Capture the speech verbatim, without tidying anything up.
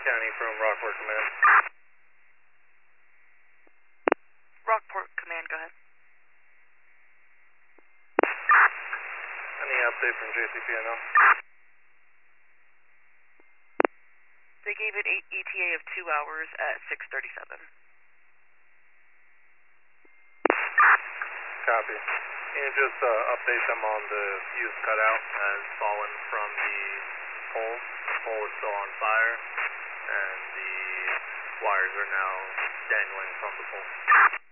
County from Rockport Command. Rockport Command, go ahead. Any update from J C P N L? They gave it eight E T A of two hours at six thirty-seven. Copy. Can you just uh, update them on the fuse cutout has fallen from the pole? The pole is still on fire, and the wires are now dangling from the pole.